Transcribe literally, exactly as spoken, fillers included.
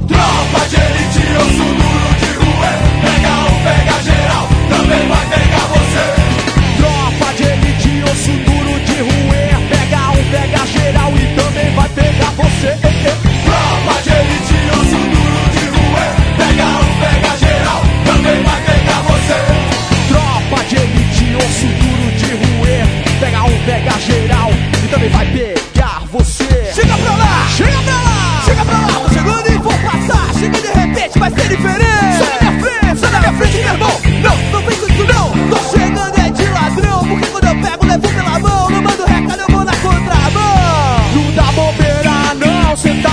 Tropa de elite, osso duro de rua. Pega um, pega geral, também vai pegar você. Tropa de elite, osso duro de ruer. Pega um, pega geral e também vai pegar você. Tropa de elite, osso duro de rua. Pega um, pega geral, também vai pegar você. Tropa de elite, osso duro de ruer. Pega um, pega geral e também vai pegar você. Chega pra lá, chega pra lá, chega pra lá. Tô chegando e vou passar. Chega de repente, vai ser diferente. Sai da minha frente, sai da minha frente, meu irmão. Não, não vem com isso não. Tô chegando é de ladrão, porque quando eu pego, levo pela mão. Não mando recado, eu vou na contramão. Não dá bobeira não, cê tá